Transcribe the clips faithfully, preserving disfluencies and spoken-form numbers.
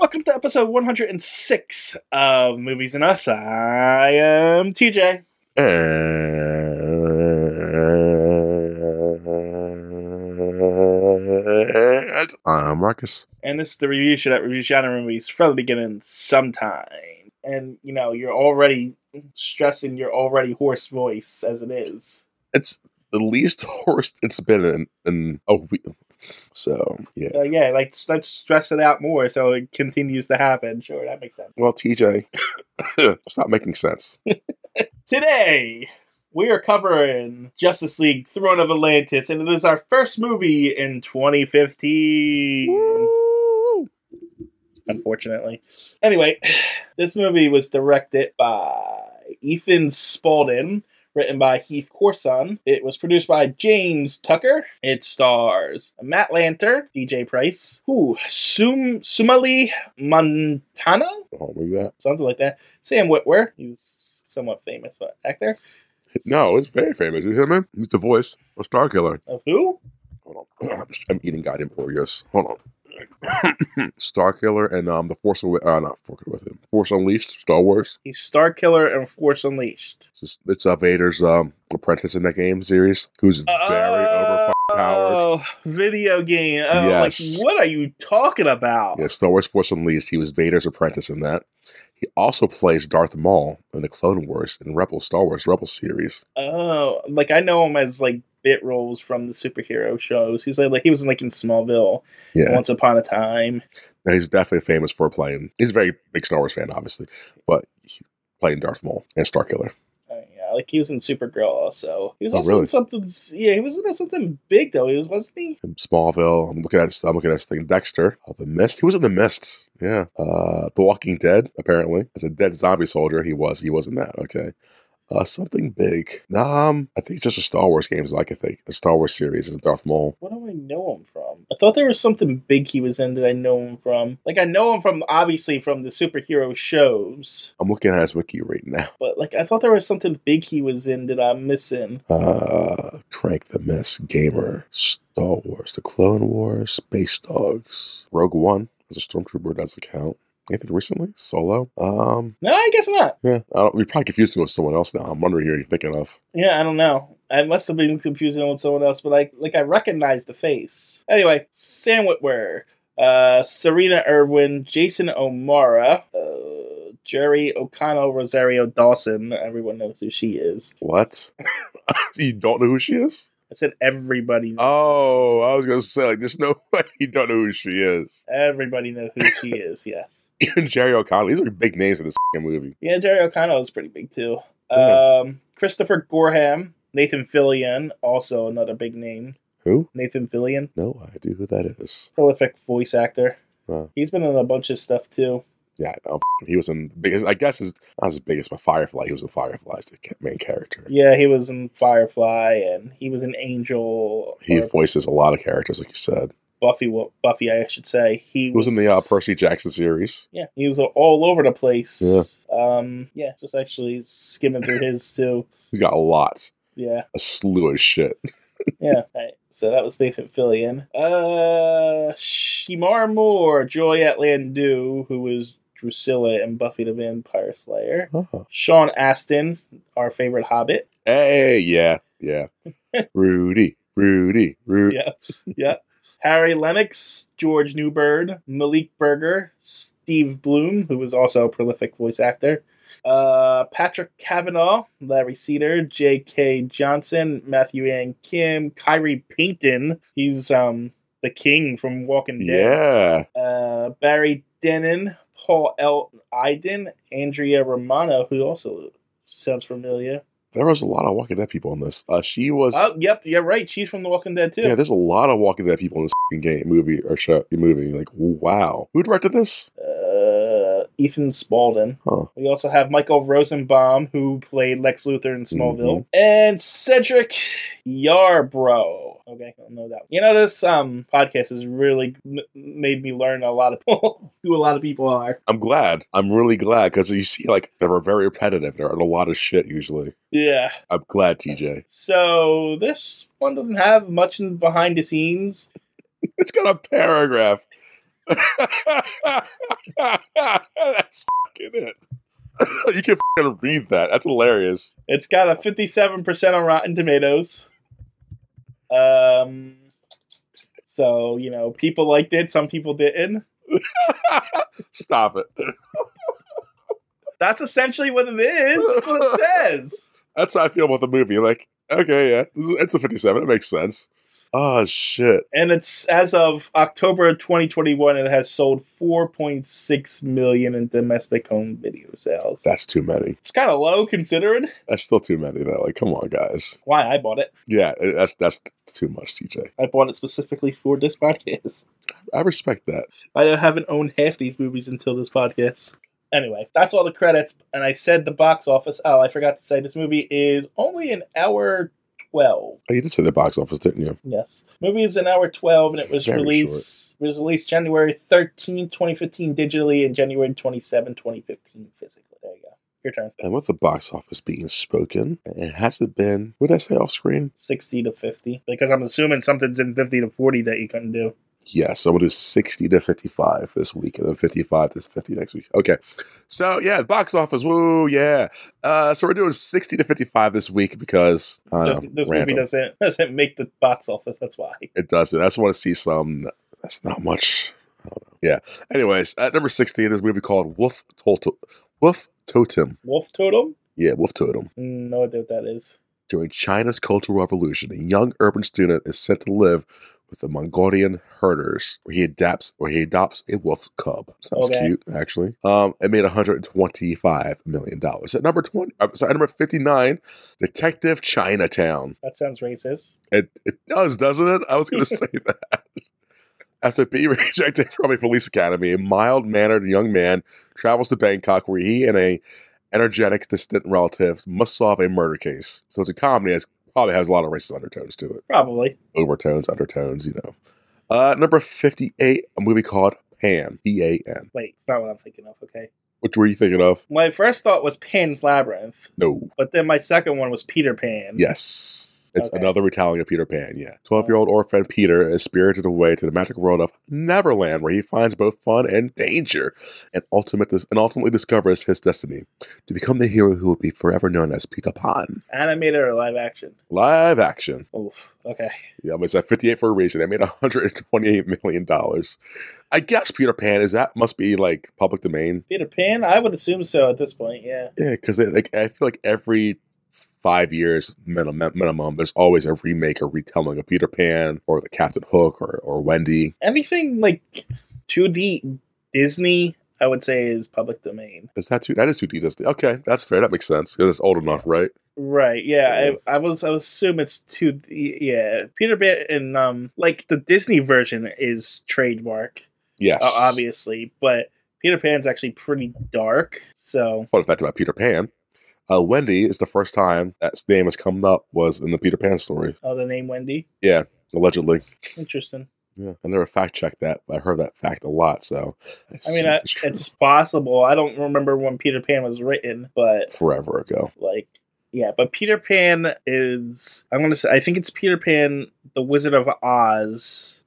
welcome to episode one hundred six of Movies and Us. I am T J. And I'm Marcus. And this is the review show that reviews genre movies from the beginning sometime. And, you know, you're already stressing your already hoarse voice as it is. It's the least hoarse it's been in, in a week. So, yeah. So, yeah, like, let's stress it out more so it continues to happen. Sure, that makes sense. Well, T J, stop making sense. Today, we are covering Justice League Throne of Atlantis, and it is our first movie in twenty fifteen. Woo! Unfortunately. Anyway, this movie was directed by Ethan Spalding, written by Heath Corson. It was produced by James Tucker. It stars Matt Lanter, D J Price, who Sum Sumali Montana, Oh, maybe that. something like that. Sam Witwer, he's somewhat famous uh, actor. No, it's very famous. You hear me? He's the voice of Starkiller. Of who? Hold on. I'm eating goddamn Oreos. Hold on. Starkiller and um the Force Awa- uh not Force with him. Force Unleashed, Star Wars. He's Starkiller and Force Unleashed. It's, just, it's uh, Vader's um apprentice in that game series, who's very overpowered. Oh, video game. Oh, Yes. like, what are you talking about? Yeah, Star Wars Force Unleashed. He was Vader's apprentice in that. He also plays Darth Maul in the Clone Wars and Rebel Star Wars Rebel series. Oh, like I know him as like bit roles from the superhero shows. He's like, like he was like in Smallville Yeah, Once Upon a Time. he's definitely famous for playing. He's a very big Star Wars fan, obviously, but he playing Darth Maul and Starkiller. Uh, yeah, like he was in Supergirl also. He was Oh, also really? in something. Yeah, he was in something big though. He was, wasn't he? In Smallville. I'm looking at. I'm looking at this thing. Dexter. Oh, the Mist. He was in the Mist. Yeah. Uh, The Walking Dead. Apparently, as a dead zombie soldier, he was. He was in that. Okay. Uh, something big. Um, I think just the Star Wars games. Like I think the Star Wars series is Darth Maul. What do I know him from? I thought there was something big he was in that I know him from. Like I know him from obviously from the superhero shows, I'm looking at his wiki right now. but like I thought there was something big he was in that I'm missing. Uh, Crank the Mist, Gamer, Star Wars, The Clone Wars, Space Dogs, Rogue One as a stormtrooper does count. Anything recently? Solo? Um, No, I guess not. yeah, I don't, we're probably confused with someone else now. I'm wondering who you're thinking of. Yeah, I don't know. I must have been confusing with someone else, but I like I recognize the face. Anyway, Sam Witwer, uh, Serena Irwin, Jason O'Mara, uh, Jerry O'Connell, Rosario Dawson. Everyone knows who she is. What? You don't know who she is? I said everybody. Oh, I was gonna say like, there's no way you don't know who she is. Everybody knows who she is. Yes. Even Jerry O'Connell. These are big names in this f***ing movie. Yeah, Jerry O'Connell is pretty big too. Yeah. Um, Christopher Gorham, Nathan Fillion, also another big name. Who? Nathan Fillion, No idea who that is. prolific voice actor. Wow. He's been in a bunch of stuff too. Yeah, no, he was in biggest. I guess is not as big as my Firefly. He was in Firefly as the ca- main character. Yeah, he was in Firefly, and he was in Angel. He or voices a lot of characters, like you said. Buffy. well, Buffy, I should say. He, He was in the uh, Percy Jackson series. Yeah, he was all over the place. Yeah. Um. Yeah, just actually skimming through his too. He's got a lot, Yeah. a slew of shit. Yeah. Right. So that was Nathan Fillion. Uh, Shemar Moore, Joy Atlandu, who was Drusilla and Buffy the Vampire Slayer. Oh. Sean Astin, our favorite Hobbit. Hey, yeah, yeah. Rudy, Rudy, Rudy. Yeah, yeah. Harry Lennox, George Newbird, Malik Berger, Steve Bloom, who was also a prolific voice actor. Uh, Patrick Cavanaugh, Larry Cedar, J K. Johnson, Matthew Ann Kim, Kyrie Payton. He's um the king from Walking Dead. Yeah. Uh, Barry Denon, Paul L. Iden, Andrea Romano, who also sounds familiar. There was a lot of Walking Dead people in this. Uh, she was. Oh, yep, you're right. She's from The Walking Dead too. Yeah, there's a lot of Walking Dead people in this f***ing game, movie, or show, movie. Like, wow. Who directed this? Uh, Ethan Spalding. Huh. We also have Michael Rosenbaum, who played Lex Luthor in Smallville, Mhm. and Cedric Yarbrough. Okay, I don't know that one. You know, this um podcast has really m- made me learn a lot of who a lot of people are. I'm glad. I'm really glad because you see, like, they were very repetitive. There are a lot of shit usually. Yeah. I'm glad, T J. So this one doesn't have much in behind the scenes. It's got a paragraph. That's fucking it. You can fucking read that. That's hilarious. It's got a fifty-seven percent on Rotten Tomatoes. Um, so, you know, people liked it. Some people didn't. Stop it. That's essentially what it is. That's what it says. That's how I feel about the movie. Like, okay, yeah, it's a fifty-seven. It makes sense. Oh, shit. And it's, as of October twenty twenty-one, it has sold four point six million in domestic home video sales. That's too many. It's kind of low considering. That's still too many, though. Like, come on, guys. Why I bought it. Yeah, that's that's too much, T J. I bought it specifically for this podcast. I respect that. I haven't owned half these movies until this podcast. Anyway, that's all the credits. And I said the box office. Oh, I forgot to say this movie is only an hour twelve. Oh, you did say the box office, didn't you? Yes. Movie is an hour twelve, and it was Very released it was released January thirteenth, twenty fifteen digitally, and January twenty-seventh, twenty fifteen physically. There you go. Your turn. And with the box office being spoken, it hasn't been, what did I say off screen? sixty to fifty. Because I'm assuming something's in fifty to forty that you couldn't do. Yes, I'm going to do sixty to fifty-five this week, and then fifty-five to fifty next week. Okay. So, yeah, box office, woo, yeah. Uh, so we're doing sixty to fifty-five this week because, I don't This, know, this random. movie doesn't, doesn't make the box office, that's why. It doesn't. I just want to see some, that's not much. I don't know. Yeah. Anyways, at number sixteen is a movie called Wolf Totem. Wolf Totem. Wolf Totem? Yeah, Wolf Totem. Mm, no idea what that is. During China's Cultural Revolution, a young urban student is sent to live with the Mongolian herders, where he adapts, where he adopts a wolf cub. Sounds Okay. cute, actually. Um, it made one hundred twenty-five million dollars. At number twenty, uh, sorry, at number fifty-nine, Detective Chinatown. That sounds racist. It it does, doesn't it? I was going to say that. After being rejected from a police academy, a mild-mannered young man travels to Bangkok, where he and a energetic, distant relatives must solve a murder case. So it's a comedy that probably has a lot of racist undertones to it. Probably. Overtones, undertones, you know. Uh, number fifty-eight, a movie called Pan, P A N. Wait, it's not what I'm thinking of, okay. Which were you thinking of? My first thought was Pan's Labyrinth, No. but then my second one was Peter Pan. Yes. It's Okay. another retelling of Peter Pan, yeah. twelve-year-old orphan Peter is spirited away to the magical world of Neverland, where he finds both fun and danger, and, ultimate, and ultimately discovers his destiny to become the hero who will be forever known as Peter Pan. Animated or live action? Live action. Oof, okay. Yeah, but it's at fifty-eight for a reason. It made one hundred twenty-eight million dollars. I guess Peter Pan, is that must be like public domain? Peter Pan? I would assume so at this point, yeah. Yeah, because like I feel like every five years minimum, minimum, there's always a remake or retelling of Peter Pan or the Captain Hook or, or Wendy. Anything like two D Disney, I would say, is public domain. Is that too? That is two D Disney. Okay, that's fair. That makes sense because it's old enough, right? Right, yeah. I, I was I was assume it's two D, yeah. Peter Pan and um like the Disney version is trademark, Yes. uh, obviously, but Peter Pan's actually pretty dark, so Fun fact about Peter Pan. Uh, Wendy is the first time that name has come up was in the Peter Pan story. oh, the name Wendy? Yeah, allegedly. Interesting. Yeah, I never fact checked that, but I heard that fact a lot. So, I I mean, assume I, it's true. it's possible. I don't remember when Peter Pan was written, but Forever ago. like, yeah. But Peter Pan is, I'm gonna say, I think it's Peter Pan, the Wizard of Oz,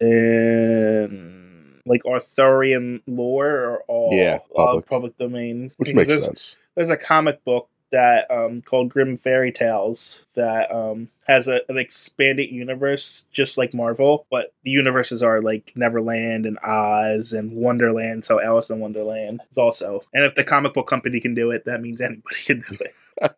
in like Arthurian lore, or all Yeah, all public. public domain, Which Because makes there's, sense. There's a comic book that um called Grimm Fairy Tales that um has a, an expanded universe just like Marvel, but the universes are like Neverland and Oz and Wonderland, so Alice in Wonderland is also. And if the comic book company can do it, that means anybody can do it.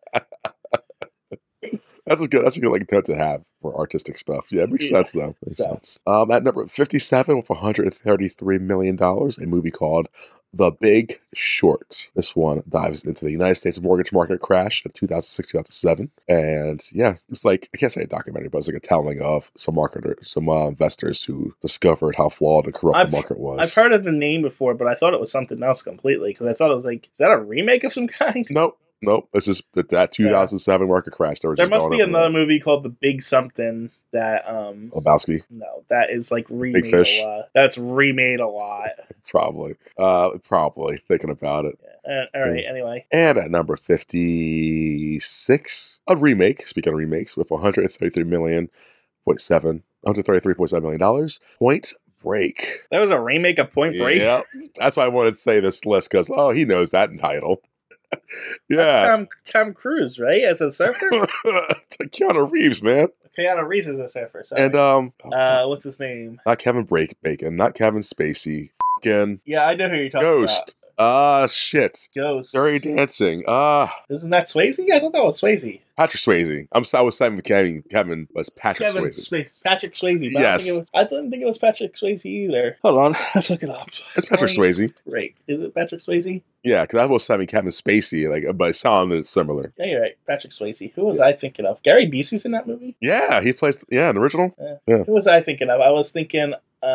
That's a good. That's a good like note to have for artistic stuff. Yeah, it makes Yeah, sense though. Makes so. sense. Um, at number fifty-seven with one hundred thirty-three million dollars, a movie called The Big Short. This one dives into the United States mortgage market crash of two thousand six, two thousand seven, and yeah, it's like I can't say a documentary, but it's like a telling of some marketers, some uh, investors who discovered how flawed and corrupt I've- the market was. I've heard of the name before, but I thought it was something else completely because I thought it was like, is that a remake of some kind? Nope. Nope, it's just that, that two thousand seven market crash. They were There just must going be over another that. movie called The Big Something that um Lebowski, no that is like remade Fish? a lot. That's remade a lot. probably. Uh, probably thinking about it. Yeah. Uh, all right. Anyway, And at number fifty-six, a remake, speaking of remakes, with one hundred thirty-three million point seven, one hundred thirty-three point seven million dollars, Point Break. That was a remake of Point Break. Yeah, that's why I wanted to say this list because oh, he knows that title. Yeah, That's Tom Tom Cruise, right? As a surfer. Keanu Reeves, man. Keanu Reeves is a surfer. Sorry. And um, uh, what's his name? Not Kevin Break Bacon, not Kevin Spacey. Fucking Yeah, I know who you're talking Ghost. Ah, uh, shit. Ghost. Dirty Dancing. Ah. Uh, Isn't that Swayze? I thought that was Swayze. Patrick Swayze. I'm sorry, I was saying Kevin. Kevin was Patrick Kevin Swayze. Swayze. Patrick Swayze. But Yes. I, think it was, I didn't think it was Patrick Swayze either. Hold on. Let's look it up. It's Patrick Point Swayze. Break. Is it Patrick Swayze? Yeah, because I was saying Kevin Spacey, like, but it sounded similar. Yeah, you're right. Patrick Swayze. Who was I thinking of? Gary Busey's in that movie? Yeah, he plays, yeah, an original. Yeah. Yeah. Who was I thinking of? I was thinking,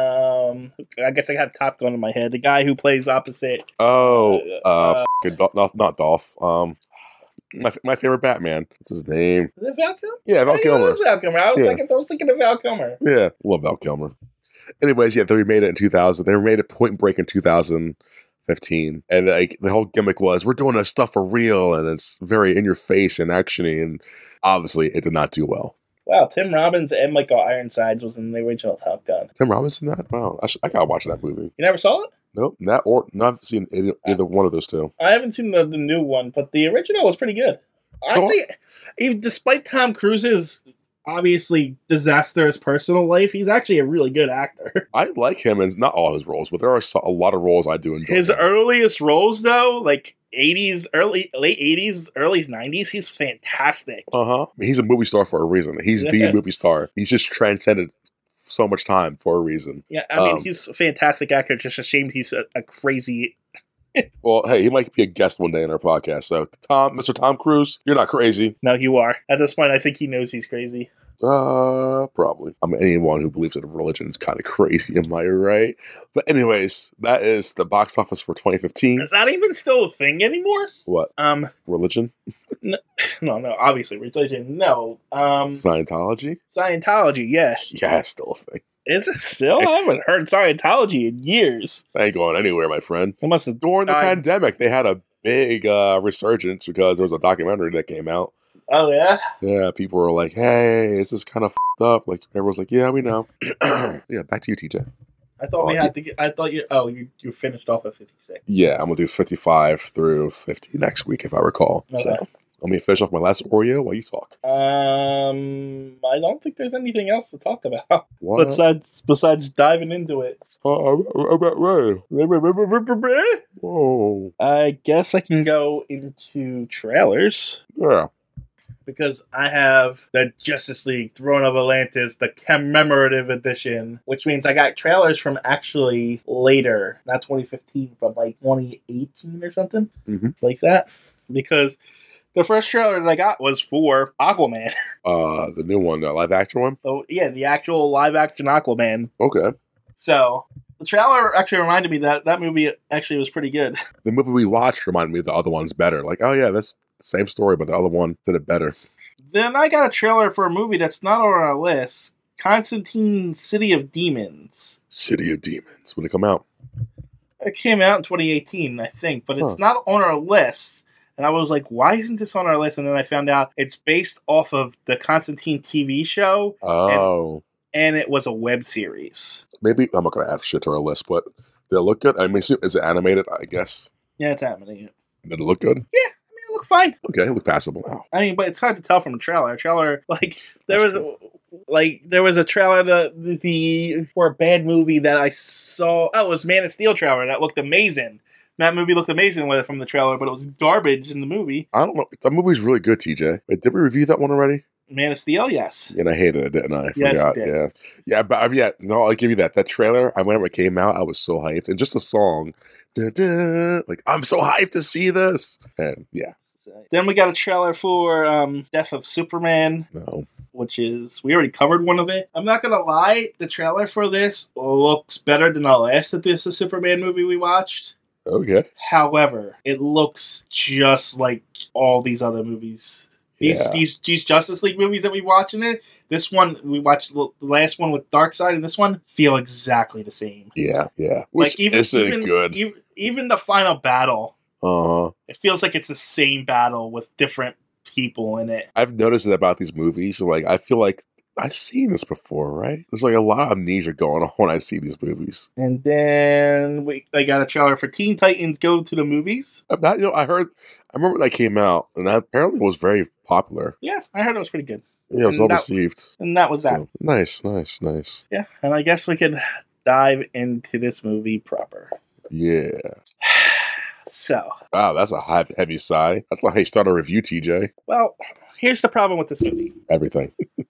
um, I guess I had Top Gun in my head. The guy who plays opposite. Oh, Uh, uh, uh, f***ing Dol- not, not Dolph. Um, my my favorite Batman. What's his name? Is it Val Kilmer? Yeah, Val Oh, yeah, Kilmer. it was Val Kilmer. I was, Yeah. thinking, I was thinking of Val Kilmer. Yeah, love Val Kilmer. Anyways, yeah, they remade it in two thousand. They remade it Point Break in two thousand fifteen, and like the whole gimmick was we're doing this stuff for real, and it's very in your face and actiony, and obviously it did not do well. Wow, Tim Robbins and Michael Ironsides was in the original Top Gun. Tim Robinson, that wow, I, should, I gotta watch that movie. You never saw it? Nope, that or not seen either, either one of those two. I haven't seen the, the new one, but the original was pretty good. So- Actually, even despite Tom Cruise's obviously disastrous personal life, he's actually a really good actor. I like him in not all his roles, but there are so, a lot of roles I do enjoy. His him. earliest roles, though, like eighties, early late eighties, early nineties, he's fantastic. Uh huh. He's a movie star for a reason. He's Yeah. the movie star. He's just transcended so much time for a reason. Yeah, I mean, Um, he's a fantastic actor. Just a shame he's a, a crazy. Well, hey, he might be a guest one day in our podcast. So, Tom, Mister Tom Cruise, you're not crazy. No, you are. At this point, I think he knows he's crazy. Uh, probably. I mean, anyone who believes in religion is kind of crazy. Am I right? But anyways, that is the box office for twenty fifteen. Is that even still a thing anymore? What Um, religion? no, no, obviously religion. No, um, Scientology? Scientology. Yes, Yeah, it's still a thing. is it still? I haven't heard Scientology in years. I ain't going anywhere, my friend. It must have. During the died. pandemic, they had a big uh, resurgence because there was a documentary that came out. Oh yeah. Yeah, people were like, "Hey, this is kind of f***ed up." Like everyone's like, "Yeah, we know." Yeah, back to you, T J. I thought we Oh, had to. Get, I thought you. Oh, you you finished off at fifty six. Yeah, I'm gonna do fifty-five through fifty next week if I recall. Okay. So let me finish off my last Oreo while you talk. Um, I don't think there's anything else to talk about What? besides besides diving into it. Oh, about right. Oh, I guess I can go into trailers. yeah. Because I have the Justice League Throne of Atlantis, the commemorative edition, which means I got trailers from actually later, not twenty fifteen, from like twenty eighteen or something Mhm. like that. Because the first trailer that I got was for Aquaman. Uh, the new one, the live action one. So yeah, the actual live action Aquaman. Okay. So the trailer actually reminded me that that movie actually was pretty good. The movie we watched reminded me of the other one's better. Like, oh yeah, that's the same story, but the other one did it better. Then I got a trailer for a movie that's not on our list. Constantine City of Demons. City of Demons. When it come out? It came out in twenty eighteen, I think, but it's Huh. not on our list. And I was like, why isn't this on our list? And then I found out it's based off of the Constantine T V show, Oh, and it was a web series. maybe I'm not gonna add shit to our list, but they look good. I mean, is it animated? I guess. Yeah, it's happening. Did it look good? Yeah, I mean, it looked fine. Okay, it looked passable. Wow. I mean, but it's hard to tell from a trailer. A trailer, like, there That's was, like, there was a trailer the, the for a bad movie that I saw. Oh, it was Man of Steel trailer that looked amazing. That movie looked amazing with it from the trailer, but it was garbage in the movie. I don't know. That movie's really good, T J. Wait, did we review that one already? Man of Steel, yes. And I hated it, didn't I? I Yes, you forgot. did. Yeah. Yeah, but uh, yeah, no, I'll give you that. That trailer, I whenever it came out, I was so hyped. And just the song, da, da, like, I'm so hyped to see this. And yeah, Then we got a trailer for um, Death of Superman, no. which is, we already covered one of it. I'm not going to lie, the trailer for this looks better than the last Death of Superman movie we watched. Okay. However, it looks just like all these other movies. These, Yeah. these these Justice League movies that we watch in it, this one, we watched the last one with Darkseid, and this one feel exactly the same. Yeah, yeah. Which like even isn't even, good. even even the final battle, Uh-huh. it feels like it's the same battle with different people in it. I've noticed it about these movies. Like, I feel like I've seen this before, right? There's like a lot of amnesia going on when I see these movies. And then we I got a trailer for Teen Titans Go to the Movies. Uh, That, you know, I heard, I remember that came out, and that apparently was very popular. Yeah, I heard it was pretty good. Yeah, it was And well that- received. And that was that. So, nice, nice, nice. Yeah, and I guess we could dive into this movie proper. Yeah. So, Wow, that's a high, heavy sigh. That's not how you start a review, T J. well, here's the problem with this movie. Everything.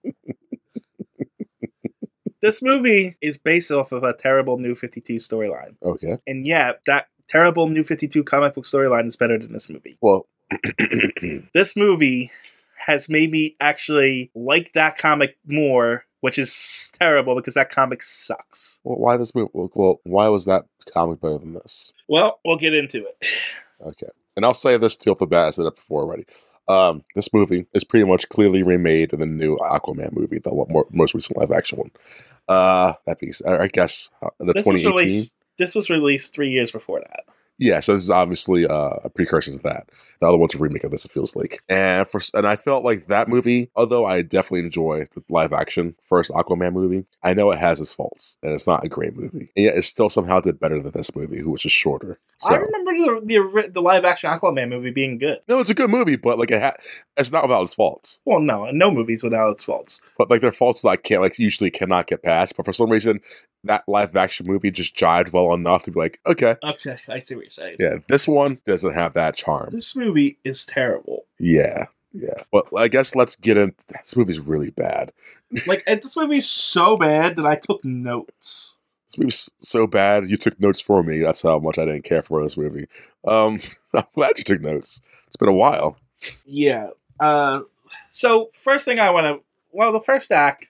This movie is based off of a terrible New fifty-two storyline. Okay. And yet, that terrible New fifty-two comic book storyline is better than this movie. Well, This movie has made me actually like that comic more, which is terrible because that comic sucks. well, why this movie? Well, why was that comic better than this? Well, we'll get into it. Okay. And I'll say this to off the bat, I said it before already. Um, this movie is pretty much clearly remade in the new Aquaman movie, the more, most recent live action one. Uh, that being said, I guess uh, the This was, twenty eighteen. released, this was released three years before that. Yeah, so this is obviously uh, a precursor to that. The other one's a remake of this, it feels like. And for and I felt like that movie, although I definitely enjoy the live action first Aquaman movie, I know it has its faults, and it's not a great movie. And yet it still somehow did better than this movie, which is shorter. So, I remember the, the the live action Aquaman movie being good. no, it's a good movie, but like it ha- it's not without its faults. Well, no, no movie's without its faults. But like there are faults that I can't like usually cannot get past. But for some reason, that live action movie just jived well enough to be like, okay, Okay, I see what you're saying. yeah, this one doesn't have that charm. This movie is terrible. Yeah, yeah. But I guess let's get in. This movie's really bad. Like, and this movie's so bad that I took notes. This movie's so bad. You took notes for me. That's how much I didn't care for this movie. Um, I'm glad you took notes. It's been a while. Yeah. Uh, so, first thing I want to... Well, the first act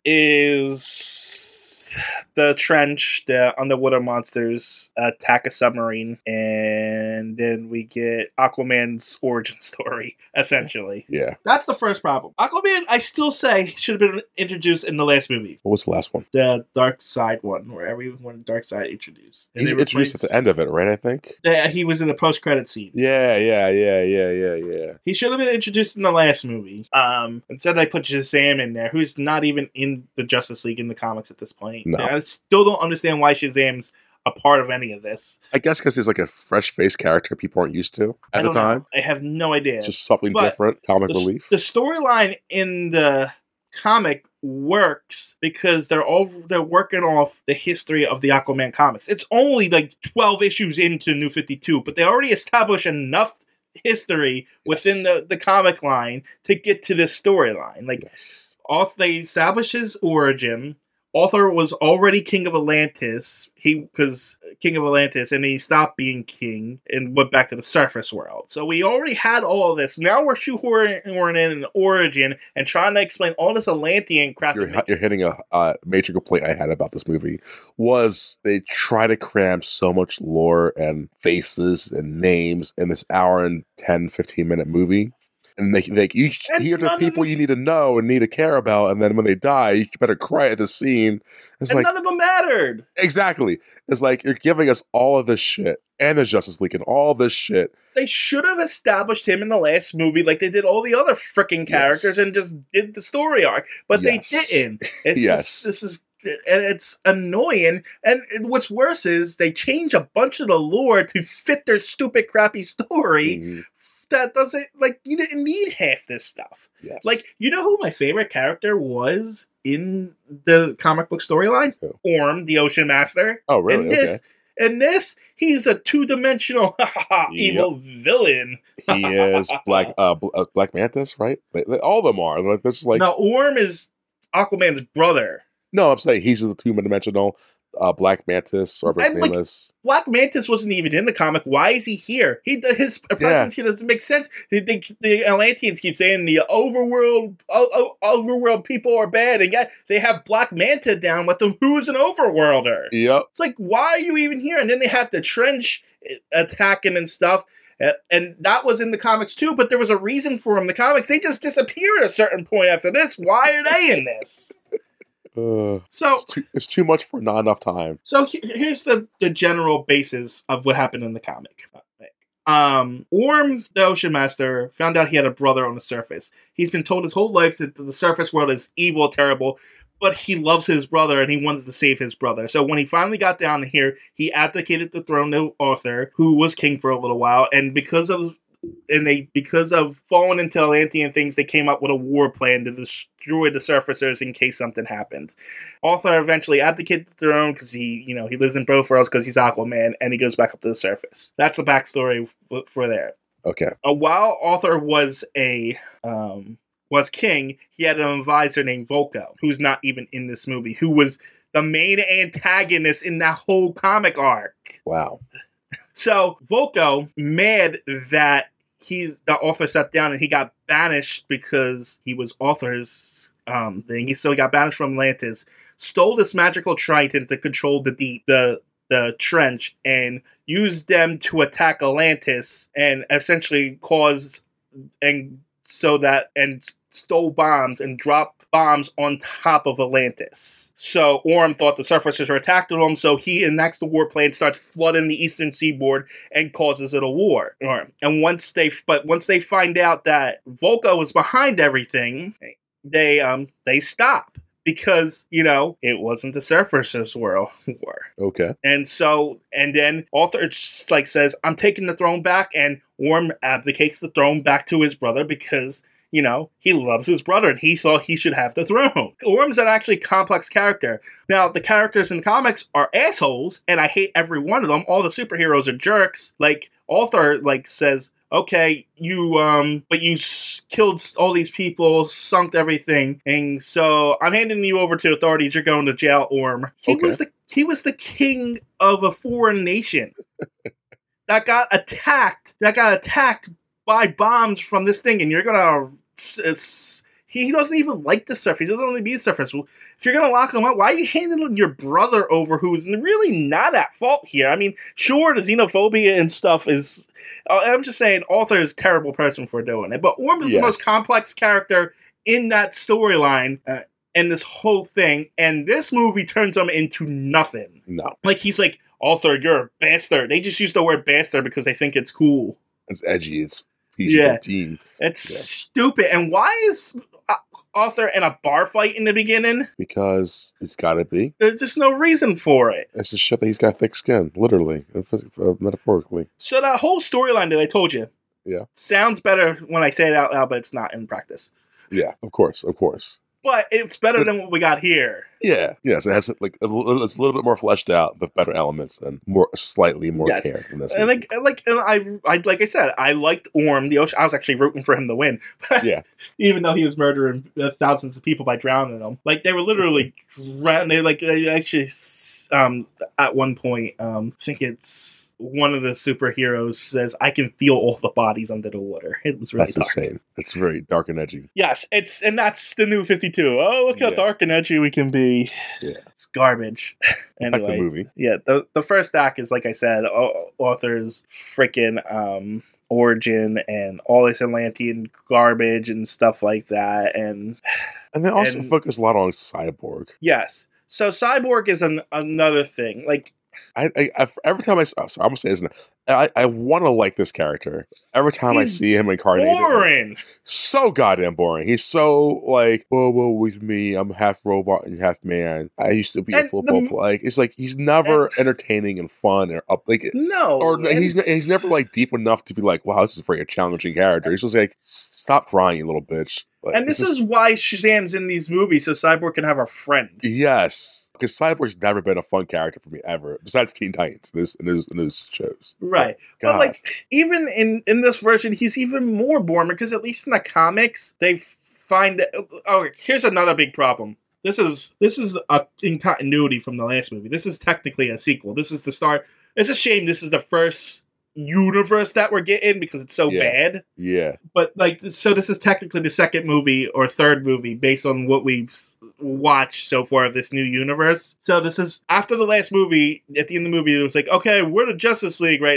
is the trench, the underwater monsters attack a submarine, and then we get Aquaman's origin story, essentially. Yeah. That's the first problem. Aquaman, I still say, should have been introduced in the last movie. What was the last one? The Dark Side one, where everyone Dark Side introduced. And He's they introduced at replaced- the end of it, right? I think. Yeah, he was in the post-credit scene. Yeah, yeah, yeah, yeah, yeah, yeah. He should have been introduced in the last movie. Um, instead, they put Shazam in there, who's not even in the Justice League in the comics at this point. No. I still don't understand why Shazam's a part of any of this. I guess because he's like a fresh face character people aren't used to I at the don't time. know. I have no idea. Just something But different, comic the, relief. the storyline in the comic works because they're all they're working off the history of the Aquaman comics. It's only like twelve issues into New fifty-two, but they already established enough history within Yes. the, the comic line to get to this storyline. Like, Yes. Arthur, they established his origin. Arthur was already king of Atlantis. He because king of Atlantis, and he stopped being king and went back to the surface world. So we already had all of this. Now we're shoehorning in an origin and trying to explain all this Atlantean crap. You're, you're hitting a uh, major complaint I had about this movie was they try to cram so much lore and faces and names in this hour and ten, fifteen minute movie. And they, they you And hear the none of people them- you need to know and need to care about, and then when they die, you better cry at the scene. It's and like none of them mattered. exactly. It's like you're giving us all of this shit and the Justice League and all this shit. They should have established him in the last movie like they did all the other freaking characters Yes. and just did the story arc. But Yes. they didn't. It's Yes. just, this is and it's annoying. And what's worse is they change a bunch of the lore to fit their stupid, crappy story. Mhm. That doesn't like you didn't need half this stuff. Yes. Like, you know who my favorite character was in the comic book storyline? Who? Orm, the Ocean Master. oh really? In this, in this, he's a two-dimensional evil villain. Okay. He is Black uh, Bl- uh, Black Mantis, right? They, they- all of them are. Like, this is like Now, Orm is Aquaman's brother. no, I'm saying he's the two dimensional uh, Black Mantis, or whatever his And, name like, is. Black Mantis wasn't even in the comic. Why is he here? He his presence here doesn't make sense. The, the, the Atlanteans keep saying the overworld o- o- overworld people are bad, and yet they have Black Manta down with them, who's an overworlder. Yep. It's like, why are you even here? And then they have the trench attacking and stuff. Uh, And that was in the comics too, but there was a reason for them. The comics, they just disappeared at a certain point after this. Why are they in this? Uh, So, it's, too, it's too much for not enough time. so he- here's the, the general basis of what happened in the comic. Um, Orm, the Ocean Master, found out he had a brother on the surface. He's been told his whole life that the surface world is evil, terrible, but he loves his brother and he wanted to save his brother. So when he finally got down here, he abdicated the throne to Arthur, who was king for a little while, and because of and they because of falling into Atlantean things, they came up with a war plan to destroy the surfacers in case something happened. Arthur eventually abdicated the throne because he, you know, he lives in Bifrost because he's Aquaman, and he goes back up to the surface. That's the backstory for there. Okay. Uh, while Arthur was a um, was king, he had an advisor named Volko, who's not even in this movie, who was the main antagonist in that whole comic arc. Wow. So Volko, mad that he's the Arthur stepped down and he got banished because he was Arthur's um, thing. He so he got banished from Atlantis, stole this magical trident to control the deep, the the trench, and used them to attack Atlantis and essentially cause and so that and stole bombs and dropped bombs on top of Atlantis. So Orm thought the surfacers were attacking him, so he enacts the war plan, starts flooding the eastern seaboard, and causes it a war. And once they, but once they find out that Volko is behind everything, they um they stop. Because, you know, it wasn't the surfacers' war. Okay. And so, and then Arthur just, like says, I'm taking the throne back, and Orm abdicates the throne back to his brother because, you know, he loves his brother and he thought he should have the throne. Orm's an actually complex character. Now, the characters in the comics are assholes, and I hate every one of them. All the superheroes are jerks. Like, Arthur, like, says, okay, you, um, but you s- killed all these people, sunk everything, and so I'm handing you over to authorities. You're going to jail, Orm. He Okay. was the he was the king of a foreign nation that got attacked. That got attacked by bombs from this thing, and you're gonna. It's, it's, he doesn't even like the surfer. He doesn't want to be a surfer. So if you're going to lock him up, why are you handing your brother over who's really not at fault here? I mean, sure, the xenophobia and stuff is... Uh, I'm just saying, Arthur is a terrible person for doing it. But Orm is Yes. the most complex character in that storyline uh, and this whole thing. And this movie turns him into nothing. No. Like, he's like, Arthur, you're a bastard. They just use the word bastard because they think it's cool. It's edgy. It's P G thirteen. Yeah. It's Yeah. stupid. And why is uh, Arthur in a bar fight in the beginning? Because it's got to be. There's just no reason for it. It's to show that he's got thick skin, literally, and phys- uh, metaphorically. So that whole storyline that I told you, Yeah. sounds better when I say it out loud, but it's not in practice. Yeah, of course, of course. But it's better than what we got here. Yeah, yes, it has like a, little- it's a little bit more fleshed out, but better elements and more slightly more Yes. care than this. And movie. like, and like, and I, I, like I said, I liked Orm. The ocean. I was actually rooting for him to win. Yeah. Even though he was murdering uh, thousands of people by drowning them. Like, they were literally drown. They like they actually, um, at one point, um, I think it's one of the superheroes says, "I can feel all the bodies under the water." It was really That's dark. insane. It's very dark and edgy. Yes, it's and that's the new fifty-two. Oh, look how Yeah. dark and edgy we can be. Yeah. It's garbage. Like Anyway, the movie. yeah, the the first act is, like I said, au- author's freaking um, origin and all this Atlantean garbage and stuff like that. And And they also And- focus a lot on Cyborg. yes, so Cyborg is an, another thing. Like, I, I, I every time I, oh, sorry, I'm gonna say this now. I, I want to like this character. Every time I He's see him incarnated, boring. so goddamn boring. He's so like, whoa, whoa, with me, I'm half robot and half man. I used to be a And football the- player. Like, it's like he's never entertaining and fun or up like. No, Or he's it's- he's never like deep enough to be like, wow, this is a very challenging character. He's just like, stop crying, you little bitch. Like, And this is why Shazam's in these movies, so Cyborg can have a friend. yes, because Cyborg's never been a fun character for me ever, besides Teen Titans in his in his, in his shows. Right. God. But like, even in, in this version, he's even more boring because at least in the comics, they find. Oh, here's another big problem. This is this is a in continuity from the last movie. This is technically a sequel. This is the start. It's a shame this is the first universe that we're getting because it's so Yeah. bad. Yeah, But like, so this is technically the second movie or third movie based on what we've s- watched so far of this new universe. So this is after the last movie. At the end of the movie, it was like, okay, we're the Justice League right now.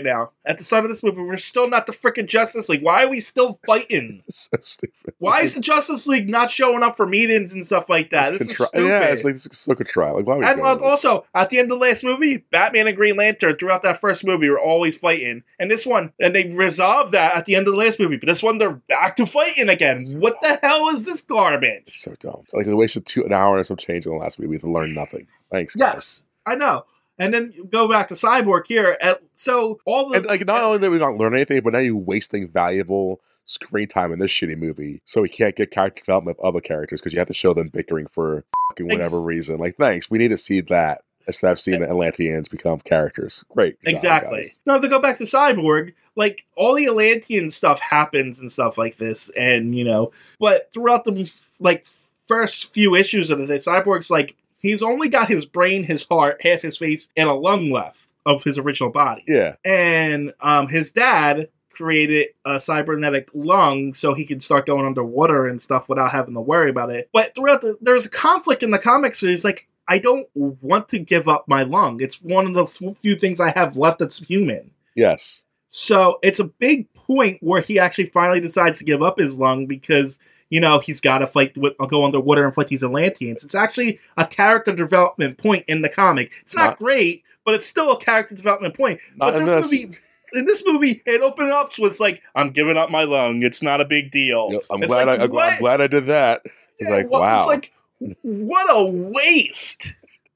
at the start of this movie, we're still not the freaking Justice League. Why are we still fighting? It's so stupid. Why is the Justice League not showing up for meetings and stuff like that? It's This contri- is stupid. Yeah, it's like this is so contrived. Like, why are we And doing this? also, at the end of the last movie, Batman and Green Lantern throughout that first movie were always fighting. And this one, and they resolved that at the end of the last movie. But this one, they're back to fighting again. What the hell is this garbage? It's so dumb. Like, they wasted two an hour and some change in the last movie to learn nothing. Thanks, guys. Yes, I know. And then go back to Cyborg here. At, so all the And like, not only did we not learn anything, but now you're wasting valuable screen time in this shitty movie, so we can't get character development of other characters because you have to show them bickering for fucking whatever Ex- reason. Like, thanks. We need to see that instead of seeing the Atlanteans become characters. Great. Good job, Exactly. guys. Now to go back to Cyborg, like all the Atlantean stuff happens and stuff like this, and you know, but throughout the like first few issues of the thing, Cyborg's like he's only got his brain, his heart, half his face, and a lung left of his original body. Yeah. And um, his dad created a cybernetic lung so he could start going underwater and stuff without having to worry about it. But throughout the, there's a conflict in the comics where he's like, I don't want to give up my lung. It's one of the few things I have left that's human. Yes. So it's a big point where he actually finally decides to give up his lung because, you know, he's got to fight with, go underwater and fight these Atlanteans. It's actually a character development point in the comic. It's not, not great, but it's still a character development point. Not but in this, this movie, in this movie, it opened up was like, I'm giving up my lung. It's not a big deal. Yo, I'm it's glad like, I, I'm what? glad I did that. It's Yeah, like, what, wow. It's like, what a waste.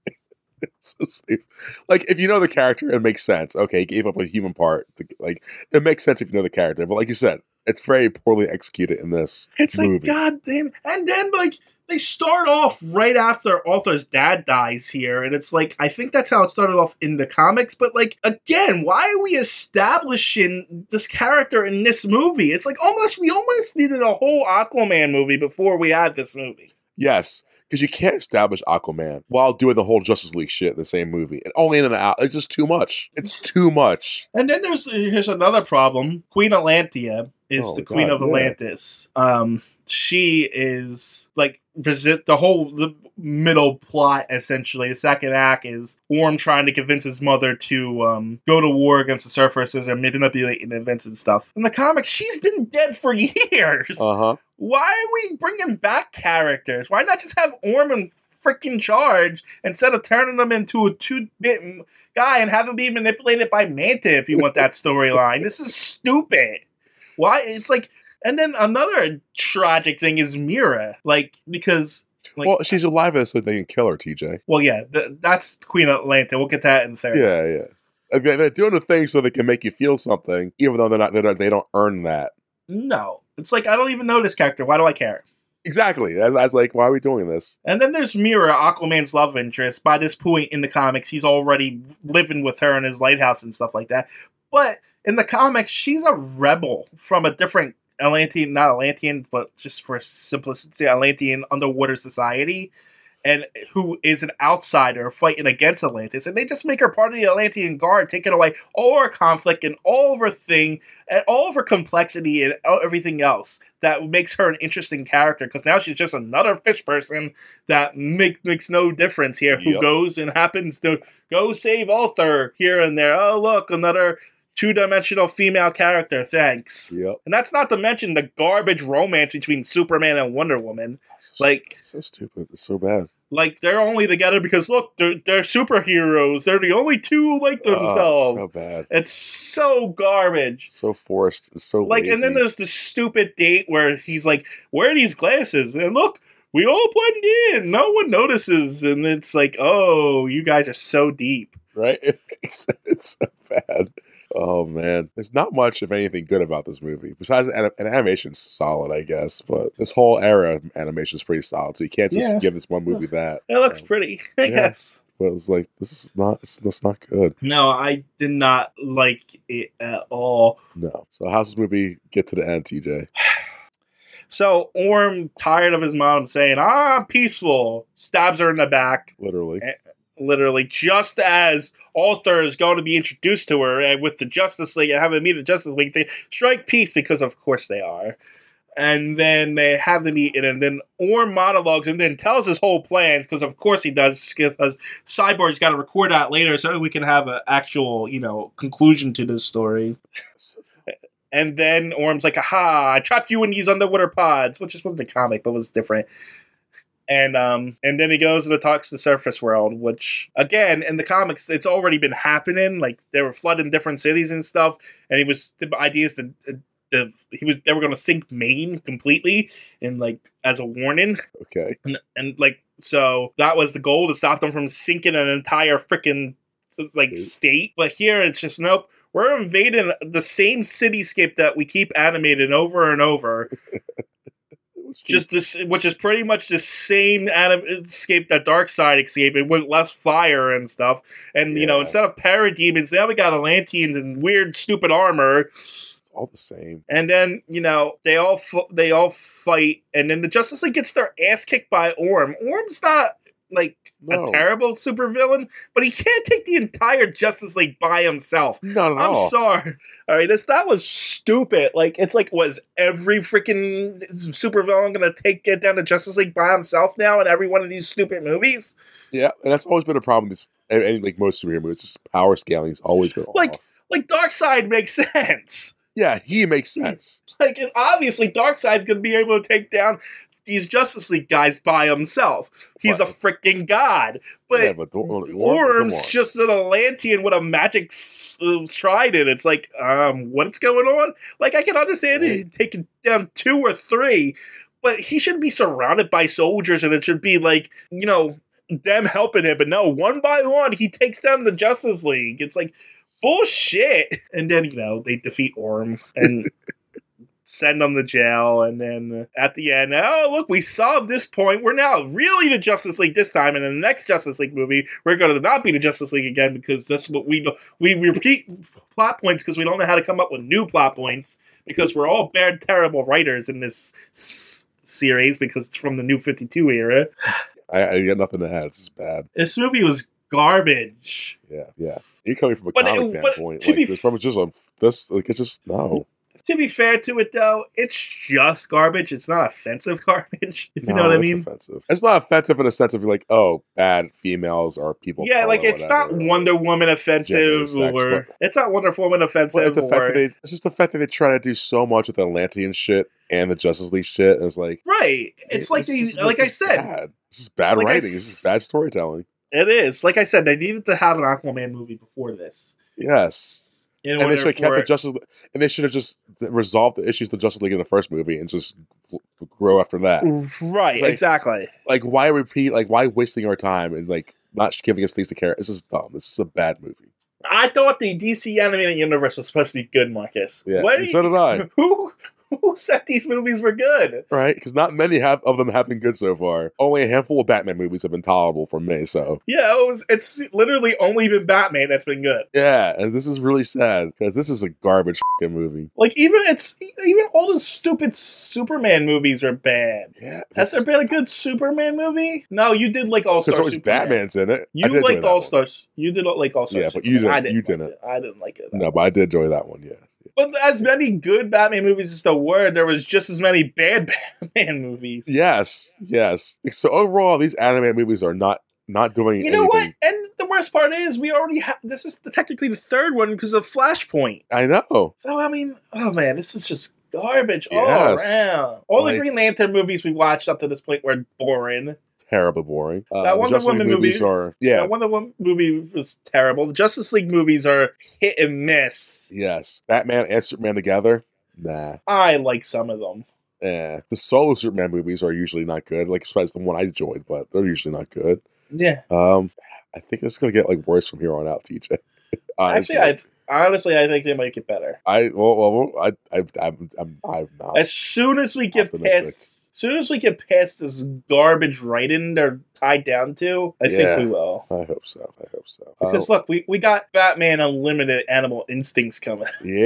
It's so stupid. Like, if you know the character, it makes sense. Okay, he gave up a human part. To, like, it makes sense if you know the character. But like you said, it's very poorly executed in this It's movie. like, God damn it. And then, like, they start off right after Arthur's dad dies here. And it's like, I think that's how it started off in the comics. But, like, again, why are we establishing this character in this movie? It's like, almost, we almost needed a whole Aquaman movie before we had this movie. Yes. Because you can't establish Aquaman while doing the whole Justice League shit in the same movie. And only in and out. It's just too much. It's too much. And then there's here's another problem. Queen Atlantia is Oh, the Queen God, of yeah. Atlantis. Um, she is like visit the whole the middle plot essentially. The second act is Orm trying to convince his mother to um, go to war against the Surfers and manipulating events and stuff. In the comics, she's been dead for years. Uh huh. Why are we bringing back characters? Why not just have Orm in freaking charge instead of turning them into a two-bit guy and have him be manipulated by Manta if you want that storyline? This is stupid. Why? It's like, and then another tragic thing is Mira, like because. Like, well, she's alive in this so they can kill her, T J. Well, yeah, th- that's Queen Atlanta. We'll get that in the third. Yeah, yeah. Okay, they're doing the thing so they can make you feel something, even though they're not. They're not they don't earn that. No, it's like I don't even know this character. Why do I care? Exactly. I, I was like, why are we doing this? And then there's Mira, Aquaman's love interest. By this point in the comics, he's already living with her in his lighthouse and stuff like that. But in the comics, she's a rebel from a different Atlantean, not Atlantean, but just for simplicity, Atlantean underwater society, and who is an outsider fighting against Atlantis. And they just make her part of the Atlantean Guard, taking away all her conflict and all of her thing, and all of her complexity and everything else that makes her an interesting character. Because now she's just another fish person that make, makes no difference here, who Yep. goes and happens to go save Arthur here and there. Oh, look, another two-dimensional female character, thanks. Yep. And that's not to mention the garbage romance between Superman and Wonder Woman. So, Like, so stupid. It's so bad. like they're only together because, look, they're, they're superheroes. They're the only two who like themselves. Oh, so bad. It's so garbage. So forced. It's so Like, lazy. and then there's this stupid date where he's like, wear these glasses. And look, we all blend in. No one notices. And it's like, oh, you guys are so deep. right? It's, it's so bad. Oh man, there's not much, if anything, good about this movie. Besides, an, an animation's solid, I guess, but this whole era of animation is pretty solid. So you can't just Yeah. give this one movie that. It looks Um, pretty, I yeah. guess. But it's like this is not. It's, that's not good. No, I did not like it at all. No. So how's this movie get to the end, T J? So Orm, tired of his mom saying, ah, I'm peaceful, stabs her in the back, Literally. literally, just as Arthur is going to be introduced to her and with the Justice League and having meet the Justice League, they strike peace because, of course, they are. And then they have the meeting, and then Orm monologues and then tells his whole plans, because of course he does, because Cyborg's got to record that later so we can have an actual, you know, conclusion to this story. And then Orm's like, aha, I trapped you in these underwater pods, which just wasn't a comic, but was different. And um, and then he goes and talks to the surface world, which, again, in the comics, it's already been happening. Like, they were flooding different cities and stuff, and he was, the idea is that the, he was, they were going to sink Maine completely, and, like, as a warning. Okay. And, and, like, so that was the goal, to stop them from sinking an entire freaking, like, state. But here, it's just, nope, we're invading the same cityscape that we keep animating over and over. Just this, which is pretty much the same anim- escape that Darkseid escaped. It went less fire and stuff, and yeah. you know, instead of parademons, now we got Atlanteans and weird, stupid armor. It's all the same. And then you know they all f- they all fight, and then the Justice League gets their ass kicked by Orm. Orm's not like no. a terrible supervillain, but he can't take the entire Justice League by himself. Not at I'm all. I'm sorry. All right, this, that was stupid. Like, it's like, was every freaking supervillain going to take get down the Justice League by himself now in every one of these stupid movies? Yeah, and that's always been a problem. This, and like most superhero movies, just power scaling has always been like, off. Like, Darkseid makes sense. Yeah, he makes sense. Like, and obviously, Darkseid's going to be able to take down these Justice League guys by himself. He's what? a freaking god. But, yeah, but Orm, Orm's just an Atlantean with a magic trident. It's like, um, what's going on? Like, I can understand right. it taking down two or three, but he should be surrounded by soldiers, and it should be like, you know, them helping him. But no, one by one, he takes down the Justice League. It's like, bullshit. And then, you know, they defeat Orm, and send them to jail, and then at the end, oh, look, we solved this point. We're now really the Justice League this time, and in the next Justice League movie, we're going to not be the Justice League again, because that's what we we repeat plot points because we don't know how to come up with new plot points, because we're all bad, terrible writers in this s- series, because it's from the New fifty-two era. I, I got nothing to add. This is bad. This movie was garbage. Yeah, yeah. You're coming from a but comic it, standpoint. Like, this, from just a, this, like, it's just, no. To be fair to it, though, it's just garbage. It's not offensive garbage, if you no, know what I mean. It's offensive. It's not offensive in the sense of like, oh, bad females or people. Yeah, like it's not Wonder Woman offensive, sex, or it's not Wonder Woman offensive. It's, the or, fact that they, it's just the fact that they try to do so much with the Atlantean shit and the Justice League shit. And it's like, right? It's it, like these, like I said, bad. This is bad like writing. I, this is bad storytelling. It is. Like I said, they needed to have an Aquaman movie before this. Yes. In and they should have kept the Justice, and they should have just resolved the issues of the Justice League in the first movie and just grow after that. Right, like, exactly. Like, why repeat? Like, why wasting our time and like not giving us things to care? This is dumb. This is a bad movie. I thought the D C animated universe was supposed to be good, Marcus. Yeah, and so did I. Who? Who said these movies were good? Right, because not many have, of them have been good so far. Only a handful of Batman movies have been tolerable for me, so... Yeah, it was, it's literally only been Batman that's been good. Yeah, and this is really sad, because this is a garbage f***ing movie. Like, even it's even all the stupid Superman movies are bad. Yeah. Has there been a good Superman movie? No, you did like All-Star Because always Batman's in it. You liked All-Stars. You did like All-Star Yeah, but Superman. you didn't. I didn't You like didn't. It. I didn't like it. No, but I did enjoy that one, yeah. But as many good Batman movies as there were, there was just as many bad Batman movies. Yes, yes. So overall, these animated movies are not not doing. You know anything. what? And the worst part is, we already have. This is the, technically the third one because of Flashpoint. I know. So I mean, oh man, this is just garbage yes. all around. All like, the Green Lantern movies we watched up to this point were boring. Terribly boring. Uh, that Wonder Woman movies movie, are yeah. That Wonder Woman movie was terrible. The Justice League movies are hit and miss. Yes, Batman and Superman together. Nah, I like some of them. Yeah, the solo Superman movies are usually not good. Like, besides the one I enjoyed, but they're usually not good. Yeah. Um, I think it's gonna get like worse from here on out, T J. Actually, I honestly I think they might get better. I well, well I I I'm I'm, I'm not. As soon as we get optimistic. past. As soon as we get past this garbage writing they're tied down to, I yeah, think we will. I hope so. I hope so. Because uh, look, we, we got Batman Unlimited Animal Instincts coming.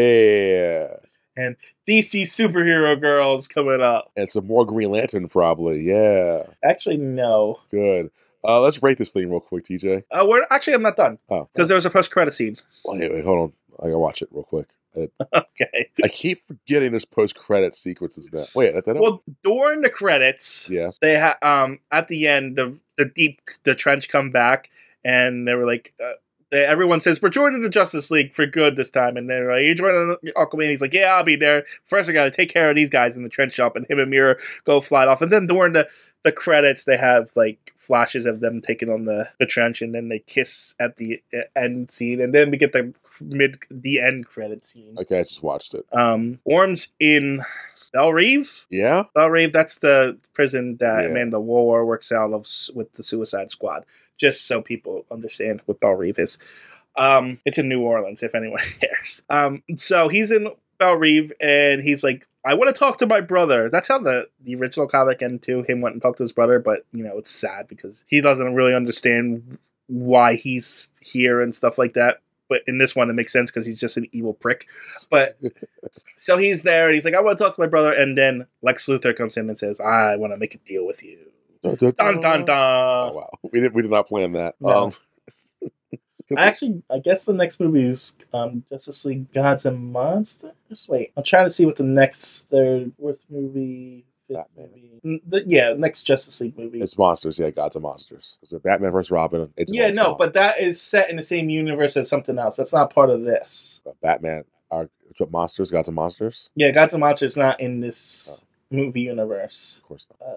Yeah. And D C Superhero Girls coming up. And some more Green Lantern probably. Yeah. Actually, no. Good. Uh, let's rate this thing real quick, T J. Uh, we're actually I'm not done. Oh. Because there was a post credit scene. Wait, wait, hold on. I gotta watch it real quick. I, Okay. I keep forgetting this post-credit sequences now. Wait, that, that Well, during the credits, yeah. they ha- um at the end the the deep the trench come back and they were like. Uh, they, everyone says we're joining the Justice League for good this time, and they're like, "You joining Aquaman?" He's like, "Yeah, I'll be there. First, I got to take care of these guys in the trench shop." And him and Mira go fly off, and then during the the credits, they have like flashes of them taking on the, the trench, and then they kiss at the end scene, and then we get the mid the end credit scene. Okay, I just watched it. Um, Orm's in Belle Reve. Yeah, Belle Reve. That's the prison that Yeah. Amanda Waller works out of s- with the Suicide Squad. Just so people understand what Belle Reve is. Um, it's in New Orleans, if anyone cares. Um, so he's in Belle Reve, and he's like, I want to talk to my brother. That's how the, the original comic ended too. Him went and talked to his brother, but, you know, it's sad because he doesn't really understand why he's here and stuff like that. But in this one, it makes sense because he's just an evil prick. But so he's there, and he's like, I want to talk to my brother. And then Lex Luthor comes in and says, I want to make a deal with you. Dun, dun, Dun, dun, dun. Oh, wow, we did we did not plan that. No. Um, 'cause Actually, I guess the next movie is um, Justice League Gods and Monsters. Wait, I'm trying to see what the next third, fourth movie. fifth Batman. movie. N- The, yeah, next Justice League movie. it's monsters, yeah, gods and monsters. It's a Batman versus Robin. Age of yeah, no, Ultron. but that is set in the same universe as something else. That's not part of this. Uh, Batman are what monsters, gods and monsters. Yeah, Gods and Monsters is not in this movie universe. Of course not. Uh,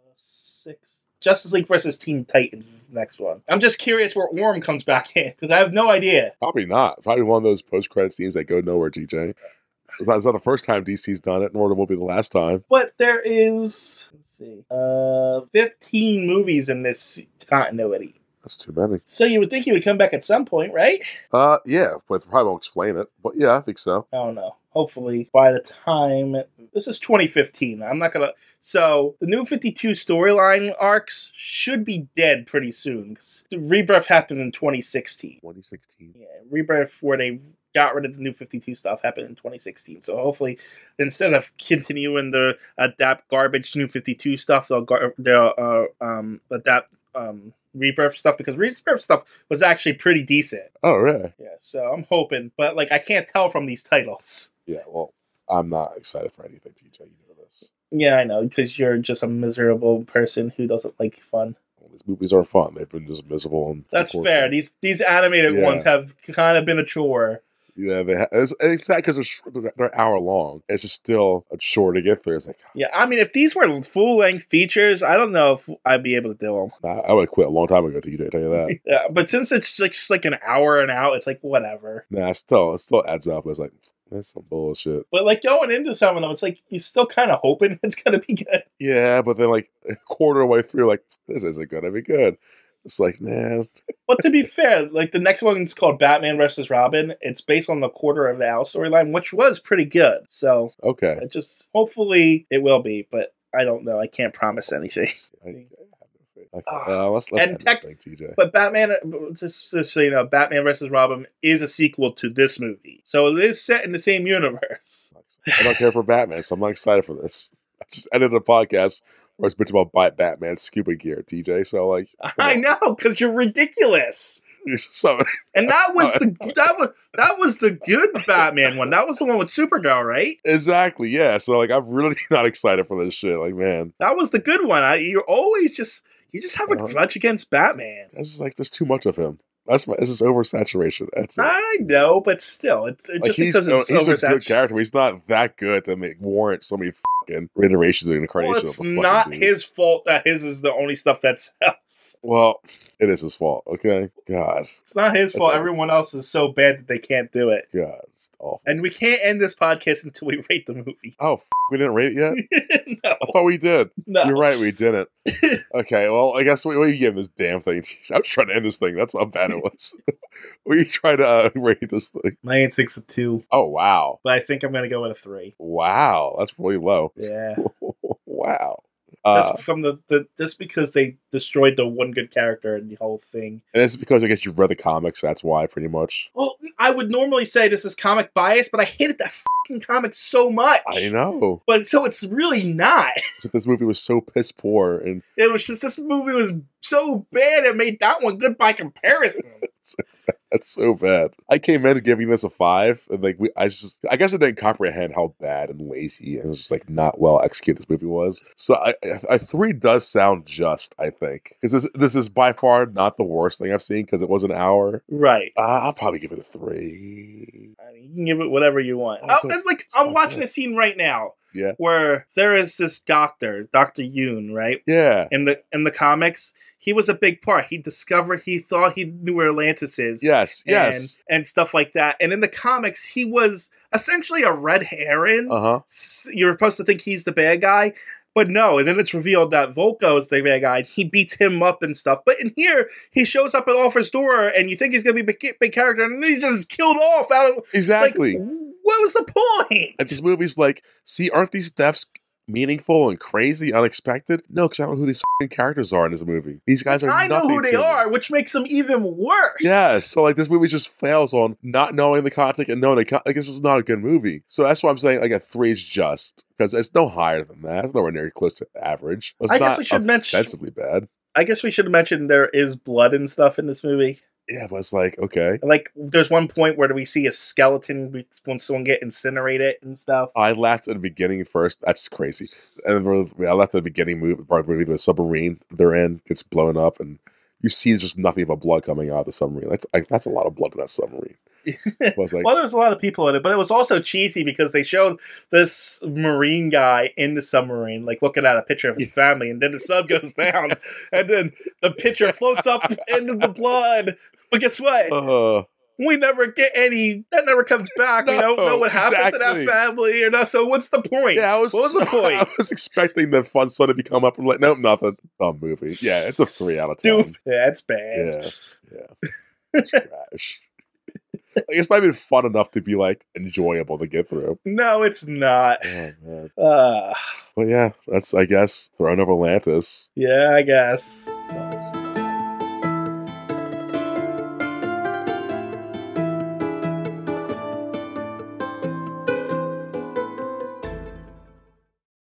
six. Justice League versus Teen Titans is the next one. I'm just curious where Orm comes back in because I have no idea. Probably not. Probably one of those post-credit scenes that go nowhere. T J. It's not, it's not the first time D C's done it, nor will it be the last time. But there is, let's see, uh, fifteen movies in this continuity. That's too many. So you would think he would come back at some point, right? Uh, yeah, but probably won't explain it. But yeah, I think so. I don't know. Hopefully, by the time this is twenty fifteen, I'm not gonna. So the New fifty-two storyline arcs should be dead pretty soon. 'Cause the Rebirth happened in twenty sixteen. twenty sixteen. Yeah, Rebirth, where they got rid of the New fifty-two stuff, happened in twenty sixteen. So hopefully, instead of continuing to adapt garbage New fifty-two stuff, they'll gar- they'll uh, um adapt um. Rebirth stuff, because Rebirth stuff was actually pretty decent. Oh, really? Yeah, so I'm hoping, but like I can't tell from these titles. Yeah, well, I'm not excited for anything, T J. You know this. Yeah, I know, because you're just a miserable person who doesn't like fun. Well, these movies are fun. They've been just miserable. And That's unfortunate. fair. These these animated Yeah. ones have kind of been a chore. Yeah, they ha- it's, it's not because they're, sh- they're hour long. It's just still a chore to get through. It's like, Yeah, I mean, if these were full length features, I don't know if I'd be able to do them. nah, I would have quit a long time ago, T J. Tell you that. Yeah, but since it's like just like an hour and out, it's like whatever. Nah, still, it still adds up. It's like that's some bullshit. But like going into some of them, it's like you're still kind of hoping it's gonna be good. Yeah, but then like a quarter of the way through, like this isn't gonna be good. It's like, man, But to be fair, like the next one's called Batman versus Robin. It's based on the Quarter of the Owl storyline, which was pretty good. So okay. it just hopefully it will be, but I don't know. I can't promise anything. I, I have no faith. Okay, Ah. uh, let's let's And end tech- this thing, T J. But Batman, just, just so you know, Batman versus Robin is a sequel to this movie, so it is set in the same universe. I don't care for Batman, so I'm not excited for this. I just ended a podcast where I was bitching about buy Batman scuba gear, T J. So like, come I on. know, because you're ridiculous. So And that was the that was that was the good Batman one. That was the one with Supergirl, right? exactly, yeah. So like, I'm really not excited for this shit. Like, man, That was the good one. I, you're always just you just have a Uh-huh. grudge against Batman. this is like there's too much of him. That's my, this is oversaturation. That's it. I know, but still, it's, it's Like just he's, because it's he's a good oversaturated. character, but he's not that good to make warrant so many fucking iterations and Well, incarnations it's of the fucking not dude. his fault that his is the only stuff that sells. Well, it is his fault. Okay, God, It's not his That's fault. all. Everyone else is so bad that they can't do it. God, it's awful. And we can't end this podcast until we rate the movie. Oh, f- we didn't rate it yet. no, I thought we did. no. You're right, we didn't. Okay, well, I guess what, what are you giving this damn thing? I was trying to end this thing. That's how bad it was. What are you trying to uh, rate this thing? My instinct's a two, Oh, wow. but I think I'm gonna go with a three. Wow, that's really low. Yeah, Wow. Uh, just from the, the just because they destroyed the one good character and the whole thing. and it's because I guess you read the comics, that's why, pretty much. Well, I would normally say this is comic bias, but I hated that fucking comic so much. I know. But so it's really not. So this movie was so piss poor, and It was just this movie was so bad it made that one good by comparison. That's so bad. I came in giving this a five, and like we, I just, I guess I didn't comprehend how bad and lazy and just like not well executed this movie was. So I, a three does sound just, I think, because this, this is by far not the worst thing I've seen because it was an hour. Right. Uh, I'll probably give it a three. I mean, you can give it whatever you want. Oh, Oh, and like I'm watching a scene right now. Yeah. Where there is this doctor, Doctor Yoon, right? Yeah. In the in the comics, he was a big part. He discovered, he thought he knew where Atlantis is. Yes, and, yes. And stuff like that. And in the comics, he was essentially a red herring. Uh-huh. You're supposed to think he's the bad guy. But no, and then it's revealed that Volko is the bad guy. And he beats him up and stuff. But in here, he shows up at Alfred's door, and you think he's going to be a big, big character, and then he's just killed off out of... Exactly. Like, what was the point? And this movie's like, see, aren't these deaths meaningful and crazy, unexpected? No, because I don't know who these f***ing characters are in this movie. These guys are I know nothing who they to me. are, which makes them even worse. Yes, so like this movie just fails on not knowing the context and knowing the con- like this is not a good movie. So that's why I'm saying like a three is just because it's no higher than that. It's nowhere near close to average. It's I not guess we should mention offensively bad. I guess we should mention there is blood and stuff in this movie. Yeah, but it's like okay. Like there's one point where we see a skeleton when someone get incinerated and stuff. I laughed at the beginning first. That's crazy. And I laughed at the beginning movie, part of the movie, the submarine they're in gets blown up, and you see just nothing but blood coming out of the submarine. That's like, that's a lot of blood in that submarine. I was like, well, there was a lot of people in it, but it was also cheesy because they showed this marine guy in the submarine, like looking at a picture of his family, and then the sun goes down, and then the picture floats up into the blood. But guess what? uh, we never get any. That never comes back. No, we don't know what happened exactly. to that family, or not. So what's the point? Yeah, I was. What was the point? I was expecting the fun stuff to come up. I'm like, nope, nothing. Dumb movie. Yeah, it's a three out of ten. Dude, yeah, it's bad. Yeah, yeah, it's trash. Like, it's not even fun enough to be like enjoyable to get through. No, it's not. Oh man. Uh, But yeah, that's I guess Throne of Atlantis. yeah, I guess.